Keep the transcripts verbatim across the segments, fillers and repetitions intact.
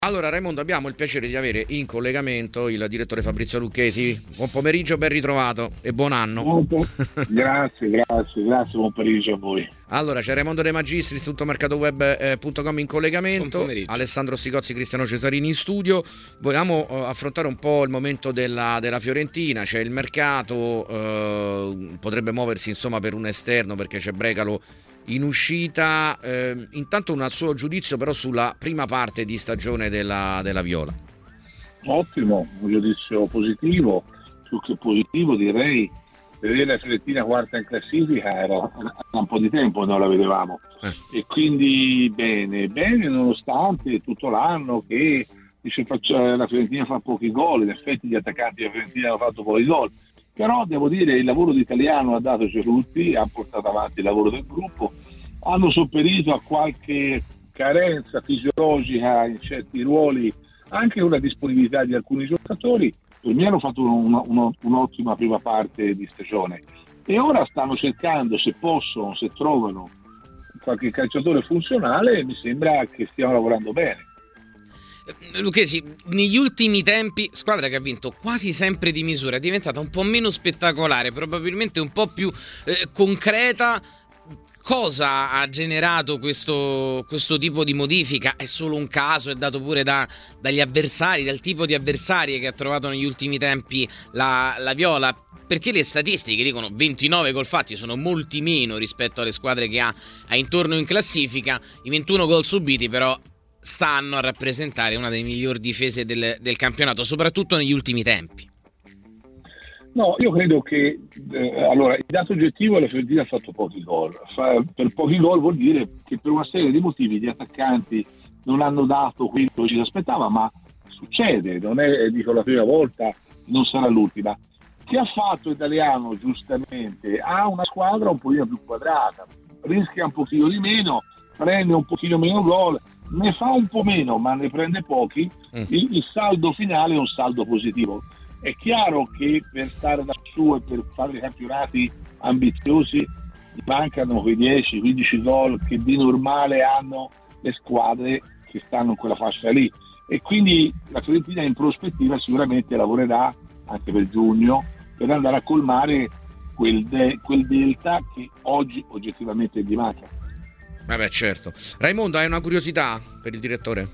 Allora Raimondo, abbiamo il piacere di avere in collegamento il direttore Fabrizio Lucchesi. Buon pomeriggio, ben ritrovato e buon anno. Buon po- grazie, grazie, grazie, buon pomeriggio a voi. Allora c'è Raimondo De Magistris, tutto mercato web punto com in collegamento, Alessandro Sticozzi, Cristiano Cesarini in studio. Vogliamo uh, affrontare un po' il momento della, della Fiorentina. C'è il mercato, uh, potrebbe muoversi insomma per un esterno perché c'è Brecalo in uscita. Eh, intanto un suo giudizio però sulla prima parte di stagione della, della Viola. Ottimo, un giudizio positivo, più che positivo direi. Vedere la Fiorentina quarta in classifica era da un po' di tempo non la vedevamo, eh. E quindi bene, bene nonostante tutto l'anno che dice, faccia, la Fiorentina fa pochi gol, in effetti gli attaccanti della Fiorentina hanno fatto pochi gol, però devo dire il lavoro di Italiano ha dato i suoi frutti, ha portato avanti il lavoro del gruppo, hanno sopperito a qualche carenza fisiologica in certi ruoli, anche una disponibilità di alcuni giocatori. Per me hanno fatto un, un, un'ottima prima parte di stagione e ora stanno cercando, se possono, se trovano qualche calciatore funzionale, e mi sembra che stiamo lavorando bene. Lucchesi, negli ultimi tempi squadra che ha vinto quasi sempre di misura, è diventata un po' meno spettacolare, probabilmente un po' più eh, concreta. Cosa ha generato questo, questo tipo di modifica? È solo un caso? È dato pure da, dagli avversari, dal tipo di avversari che ha trovato negli ultimi tempi la, la Viola? Perché le statistiche dicono ventinove gol fatti, sono molti meno rispetto alle squadre che ha, ha intorno in classifica. I ventuno gol subiti però stanno a rappresentare una delle migliori difese del, del campionato, soprattutto negli ultimi tempi. No, io credo che eh, allora il dato oggettivo è che la Fiorentina ha fatto pochi gol. Fa, per pochi gol vuol dire che per una serie di motivi gli attaccanti non hanno dato quello che ci si aspettava, ma succede, non è dico la prima volta, non sarà l'ultima. Che ha fatto Italiano giustamente? Ha una squadra un pochino più quadrata, rischia un pochino di meno, prende un pochino meno gol, ne fa un po' meno ma ne prende pochi, mm. il, il saldo finale è un saldo positivo. È chiaro che per stare da su e per fare campionati ambiziosi mancano quei dieci quindici gol che di normale hanno le squadre che stanno in quella fascia lì, e quindi la Fiorentina in prospettiva sicuramente lavorerà anche per giugno per andare a colmare quel, de- quel delta che oggi oggettivamente gli manca. Vabbè, certo. Raimondo, hai una curiosità per il direttore?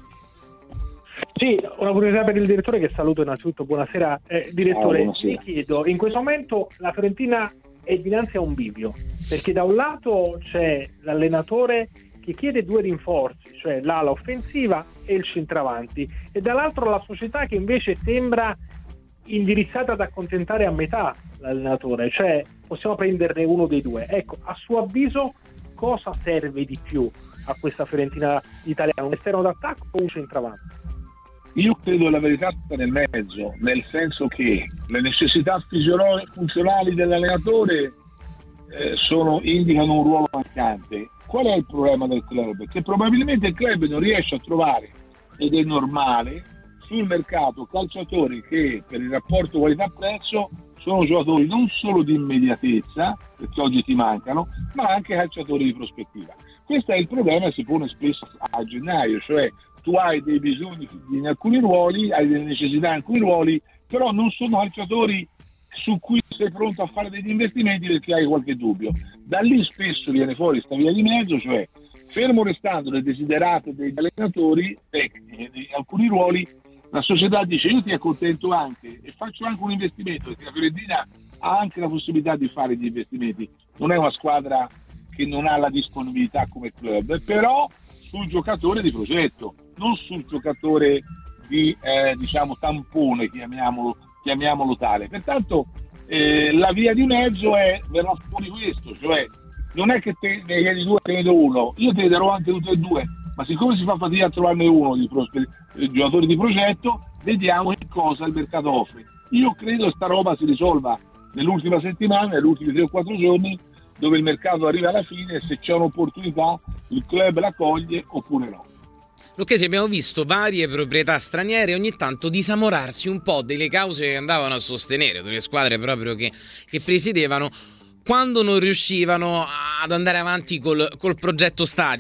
Sì, una curiosità per il direttore, che saluto innanzitutto. Buonasera, eh, direttore. Ah, buonasera. Ti chiedo, in questo momento la Fiorentina è dinanzi a un bivio, perché da un lato c'è l'allenatore che chiede due rinforzi, cioè l'ala offensiva e il centravanti, e dall'altro la società che invece sembra indirizzata ad accontentare a metà l'allenatore, cioè possiamo prenderne uno dei due. Ecco, a suo avviso cosa serve di più a questa Fiorentina italiana, un esterno d'attacco o un centravanti? Io credo la verità sta nel mezzo, nel senso che le necessità fisiologiche funzionali dell'allenatore eh, sono, indicano un ruolo mancante. Qual è il problema del club? Che probabilmente il club non riesce a trovare, ed è normale, sul mercato calciatori che per il rapporto qualità-prezzo sono giocatori non solo di immediatezza, perché oggi ti mancano, ma anche calciatori di prospettiva. Questo è il problema che si pone spesso a gennaio, cioè tu hai dei bisogni in alcuni ruoli, hai delle necessità in alcuni ruoli, però non sono calciatori su cui sei pronto a fare degli investimenti perché hai qualche dubbio. Da lì spesso viene fuori questa via di mezzo, cioè fermo restando le desiderate degli allenatori tecnici in alcuni ruoli, la società dice io ti accontento anche e faccio anche un investimento, perché la Fiorentina ha anche la possibilità di fare gli investimenti. Non è una squadra che non ha la disponibilità come club, però sul giocatore di progetto, non sul giocatore di eh, diciamo tampone, chiamiamolo, chiamiamolo tale. Pertanto eh, la via di mezzo è verrà fuori questo, cioè non è che te ne chiedi due, te ne do uno, io te ne darò anche tutti e due, ma siccome si fa fatica a trovarne uno di prospe- giocatori di progetto, vediamo che cosa il mercato offre. Io credo che sta roba si risolva nell'ultima settimana, negli ultimi tre o quattro giorni, dove il mercato arriva alla fine e se c'è un'opportunità il club la coglie oppure no. Lucchesi, abbiamo visto varie proprietà straniere ogni tanto disamorarsi un po' delle cause che andavano a sostenere, delle squadre proprio che, che presiedevano, quando non riuscivano ad andare avanti col, col progetto stadio.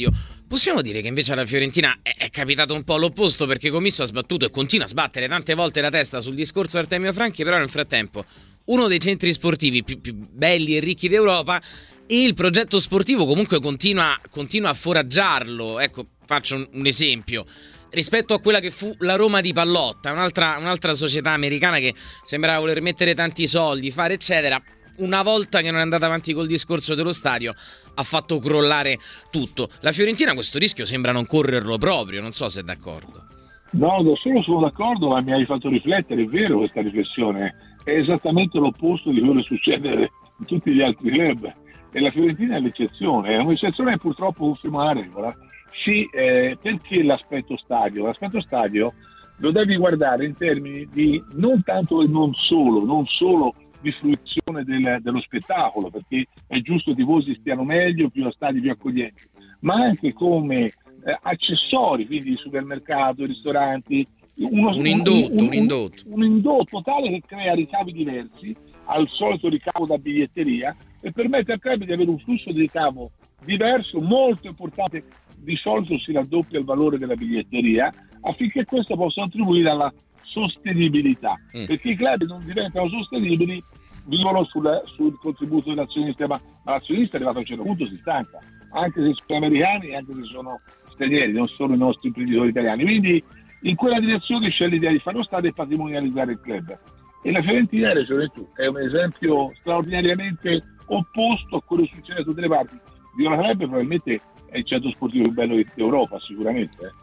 Possiamo dire che invece alla Fiorentina è, è capitato un po' l'opposto, perché Commisso ha sbattuto e continua a sbattere tante volte la testa sul discorso Artemio Franchi, però nel frattempo uno dei centri sportivi più, più belli e ricchi d'Europa, e il progetto sportivo comunque continua, continua a foraggiarlo. Ecco, faccio un, un esempio. Rispetto a quella che fu la Roma di Pallotta, un'altra, un'altra società americana che sembrava voler mettere tanti soldi, fare eccetera, una volta che non è andata avanti col discorso dello stadio ha fatto crollare tutto. La Fiorentina questo rischio sembra non correrlo proprio, non so se è d'accordo. No, da solo sono d'accordo, ma mi hai fatto riflettere, è vero questa riflessione, è esattamente l'opposto di quello che succede in tutti gli altri club, e la Fiorentina è l'eccezione, è un'eccezione che purtroppo conferma la regola. Sì, eh, perché l'aspetto stadio? L'aspetto stadio lo devi guardare in termini di non tanto e non solo, non solo di fruizione del, dello spettacolo, perché è giusto che i tifosi stiano meglio, più a stadi più accoglienti, ma anche come eh, accessori, quindi i supermercati, i ristoranti, uno, un, indotto, un, un, un, indotto. un indotto tale che crea ricavi diversi al solito ricavo da biglietteria e permette al club di avere un flusso di ricavo diverso, molto importante. Di solito si raddoppia il valore della biglietteria affinché questo possa contribuire alla sostenibilità, mm. perché i club non diventano sostenibili, vivono sul, sul contributo dell'azionista, ma, ma l'azionista è arrivato a un certo punto si stanca, anche se sono americani, anche se sono stranieri, non solo i nostri imprenditori italiani. Quindi in quella direzione c'è l'idea di fare lo stadio e patrimonializzare il club, e la Fiorentina, hai ragione tu, è un esempio straordinariamente opposto a quello che succede da tutte le parti. Viola Club probabilmente è il centro sportivo più bello d'Europa, sicuramente. Eh.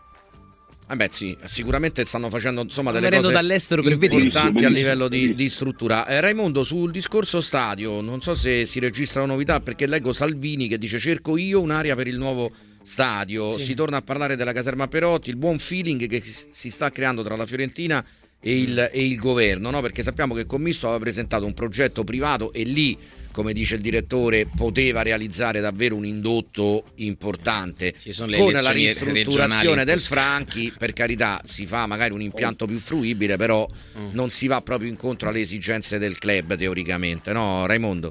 Eh beh sì, sicuramente stanno facendo insomma non delle cose dall'estero per importanti vedere a livello di, di struttura. Eh, Raimondo, sul discorso stadio, non so se si registra novità, perché leggo Salvini che dice cerco io un'area per il nuovo stadio, sì. Si torna a parlare della caserma Perotti, il buon feeling che si sta creando tra la Fiorentina e il, e il governo, no? Perché sappiamo che Commisso aveva presentato un progetto privato e lì, come dice il direttore, poteva realizzare davvero un indotto importante. Ci sono le con la ristrutturazione del Franchi, per carità, si fa magari un impianto più fruibile, però mm. non si va proprio incontro alle esigenze del club teoricamente, no Raimondo?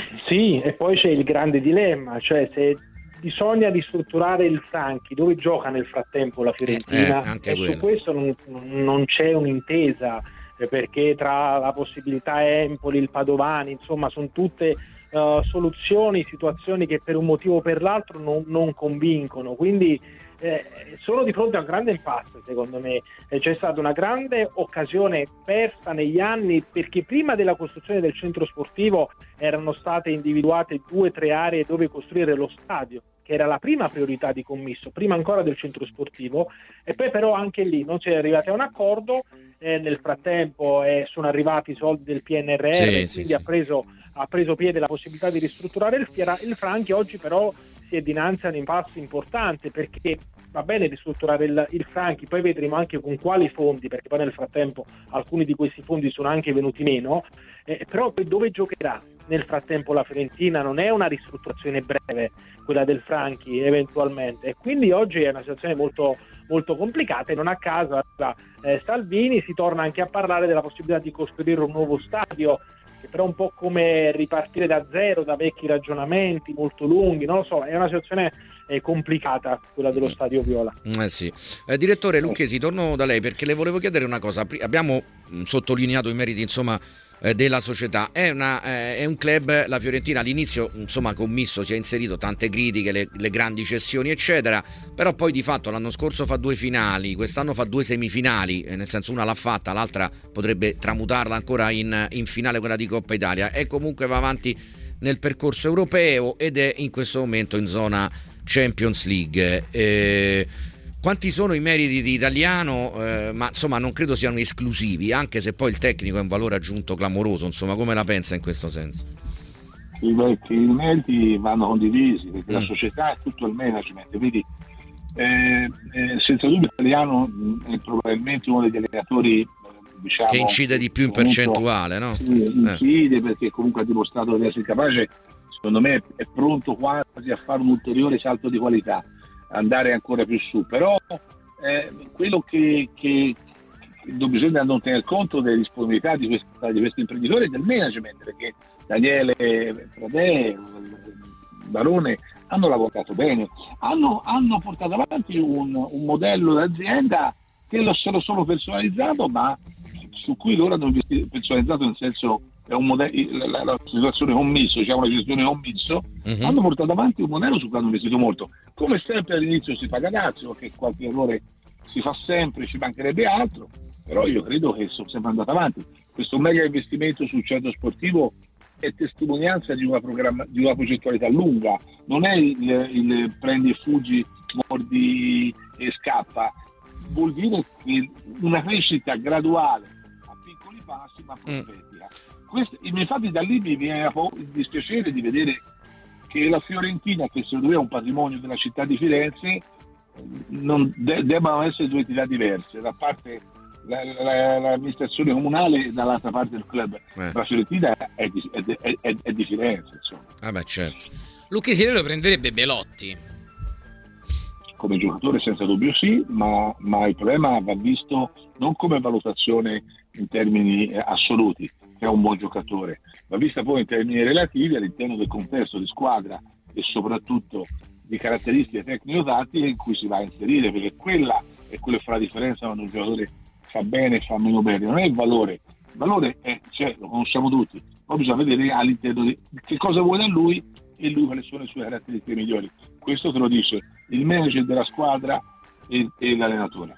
Sì, e poi c'è il grande dilemma, cioè se bisogna ristrutturare il Franchi, dove gioca nel frattempo la Fiorentina, eh, anche e quello. Su questo non, non c'è un'intesa, perché tra la possibilità Empoli, il Padovani, insomma sono tutte uh, soluzioni, situazioni che per un motivo o per l'altro non, non convincono, quindi eh, sono di fronte a un grande impasse secondo me. Eh, c'è stata una grande occasione persa negli anni, perché prima della costruzione del centro sportivo erano state individuate due o tre aree dove costruire lo stadio, che era la prima priorità di Commisso, prima ancora del centro sportivo, e poi però anche lì non si è arrivati a un accordo. Eh, nel frattempo eh, sono arrivati i soldi del P N R R, sì, quindi sì, ha, sì. preso, ha preso piede la possibilità di ristrutturare il, il Franchi. Oggi però si è dinanzi a un impasse importante, perché va bene ristrutturare il, il Franchi, poi vedremo anche con quali fondi, perché poi nel frattempo alcuni di questi fondi sono anche venuti meno, eh, però poi dove giocherà nel frattempo la Fiorentina? Non è una ristrutturazione breve quella del Franchi eventualmente, e quindi oggi è una situazione molto molto complicata, e non a caso eh, Salvini si torna anche a parlare della possibilità di costruire un nuovo stadio, che però è un po' come ripartire da zero, da vecchi ragionamenti molto lunghi, non lo so, è una situazione eh, complicata quella dello stadio Viola. Eh sì. Eh, direttore Lucchesi, torno da lei perché le volevo chiedere una cosa. Abbiamo mh, sottolineato i meriti insomma eh, della società, è, una, eh, è un club, la Fiorentina all'inizio insomma Commisso si è inserito, tante critiche, le, le grandi cessioni eccetera, però poi di fatto l'anno scorso fa due finali, quest'anno fa due semifinali, eh, nel senso una l'ha fatta, l'altra potrebbe tramutarla ancora in, in finale, quella di Coppa Italia, e comunque va avanti nel percorso europeo ed è in questo momento in zona Champions League. Eh, quanti sono i meriti di Italiano? Eh, ma insomma non credo siano esclusivi, anche se poi il tecnico è un valore aggiunto clamoroso, insomma come la pensa in questo senso? I, i meriti vanno condivisi, perché mm. la società è tutto il management, quindi eh, eh, senza dubbio Italiano è probabilmente uno degli allenatori, diciamo, che incide di più in percentuale, no? Sì, incide eh. perché comunque ha dimostrato di essere capace, secondo me è pronto quasi a fare un ulteriore salto di qualità, andare ancora più su, però eh, quello che, che, che bisogna non tener conto delle disponibilità di, questa, di questi imprenditori e del management, perché Daniele Pradè, Barone hanno lavorato bene, hanno, hanno portato avanti un, un modello d'azienda che lo sono solo personalizzato, ma su cui loro hanno investito, personalizzato nel senso è un modello, la, la situazione commisso, diciamo la gestione commisso, uh-huh. hanno portato avanti un modello su cui hanno investito molto. Come sempre all'inizio si paga dazio, che qualche errore si fa sempre, ci mancherebbe altro, però io credo che sono sempre andato avanti. Questo mega investimento sul centro sportivo è testimonianza di una, programma, di una progettualità lunga, non è il, il prendi e fuggi, mordi e scappa, vuol dire che una crescita graduale a piccoli passi ma profetica. Mm. Questo, infatti da lì mi viene il dispiacere di vedere che la Fiorentina, che secondo me è un patrimonio della città di Firenze, non de- debbano essere due entità diverse, da parte la, la, l'amministrazione comunale e dall'altra parte del club. Eh. La Fiorentina è di, è, è, è di Firenze, insomma. Ah beh, certo. Lucchesi lo prenderebbe Belotti come giocatore, senza dubbio sì, ma, ma il problema va visto non come valutazione in termini eh, assoluti, che è un buon giocatore, va vista poi in termini relativi all'interno del contesto di squadra e soprattutto di caratteristiche tecnico-tattiche in cui si va a inserire, perché quella è quello che fa la differenza quando un giocatore fa bene e fa meno bene, non è il valore, il valore è, cioè, lo conosciamo tutti, poi bisogna vedere all'interno di che cosa vuole da lui e lui quali sono le sue caratteristiche migliori. Questo te lo dice il manager della squadra e, e l'allenatore.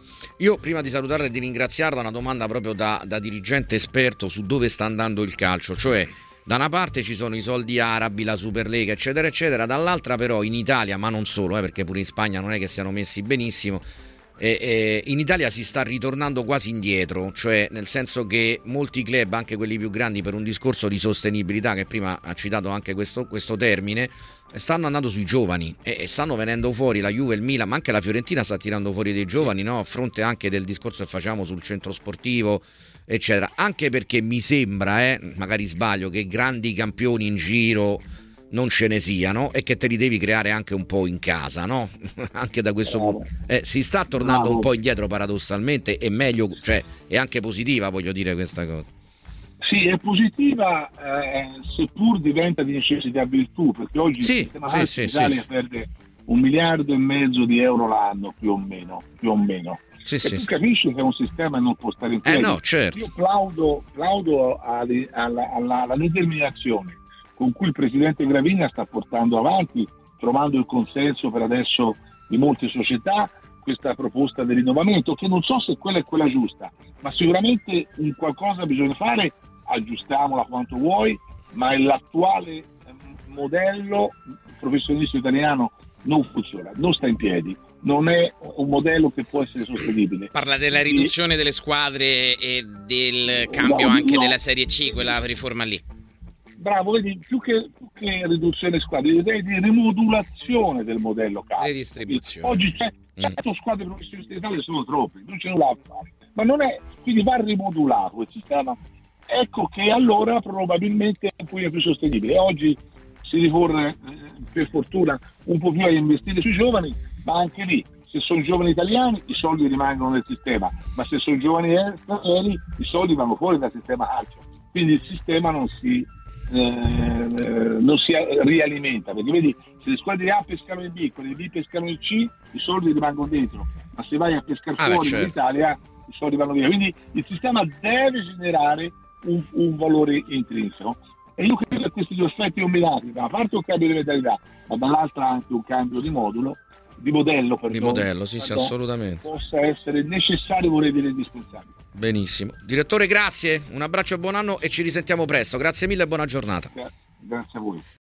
Io prima di salutarla e di ringraziarla, una domanda proprio da, da dirigente esperto su dove sta andando il calcio, cioè da una parte ci sono i soldi arabi, la Superlega eccetera eccetera, dall'altra però in Italia, ma non solo, eh, perché pure in Spagna non è che siano messi benissimo, eh, eh, in Italia si sta ritornando quasi indietro, cioè nel senso che molti club, anche quelli più grandi, per un discorso di sostenibilità, che prima ha citato anche questo, questo termine, stanno andando sui giovani e, e stanno venendo fuori la Juve, il Milan, ma anche la Fiorentina sta tirando fuori dei giovani, no? A fronte anche del discorso che facciamo sul centro sportivo eccetera, anche perché mi sembra, eh, magari sbaglio, che grandi campioni in giro non ce ne siano e che te li devi creare anche un po' in casa, no? Anche da questo punto eh, si sta tornando Bravo. un po' indietro paradossalmente, e meglio, cioè è anche positiva, voglio dire, questa cosa. Sì, è positiva, eh, seppur diventa di necessità virtù, perché oggi sì, il sistema sì, sì, Italia sì. perde un miliardo e mezzo di euro l'anno, più o meno, più o meno. Sì, e sì, tu sì. capisci che un sistema non può stare in piedi. Eh no, certo. Io plaudo, plaudo alla, alla, alla, alla determinazione con cui il presidente Gravina sta portando avanti, trovando il consenso per adesso di molte società, questa proposta di rinnovamento, che non so se quella è quella giusta, ma sicuramente un qualcosa bisogna fare, aggiustiamola quanto vuoi, ma l'attuale modello professionista italiano non funziona, non sta in piedi, non è un modello che può essere sostenibile. Parla della riduzione e... delle squadre e del cambio no, anche no. della Serie C, quella riforma lì. Bravo, vedi, più che, più che riduzione squadre, l'idea di rimodulazione del modello calcio. Redistribuzione. Oggi c'è cento mm. squadre professionistiche in Italia, sono troppe, non ce ne va a fare. Ma non è, quindi va rimodulato il sistema. Ecco che allora probabilmente è un po' più sostenibile. Oggi si ricorre, eh, per fortuna, un po' più a investire sui giovani, ma anche lì, se sono giovani italiani, i soldi rimangono nel sistema, ma se sono giovani stranieri, i soldi vanno fuori dal sistema calcio. Quindi il sistema non si... Eh, non si rialimenta, perché vedi, se le squadre A pescano in B, quelle B pescano in C, i soldi rimangono dentro, ma se vai a pescare ah, fuori certo. dall'Italia i soldi vanno via, quindi il sistema deve generare un, un valore intrinseco, e io credo che questi due aspetti combinati, da una parte un cambio di mentalità, ma dall'altra anche un cambio di modulo, di modello, di modello, sì, sì, assolutamente, possa essere necessario, vorrei dire indispensabile. Benissimo. Direttore, grazie, un abbraccio e buon anno e ci risentiamo presto. Grazie mille e buona giornata. Grazie a voi.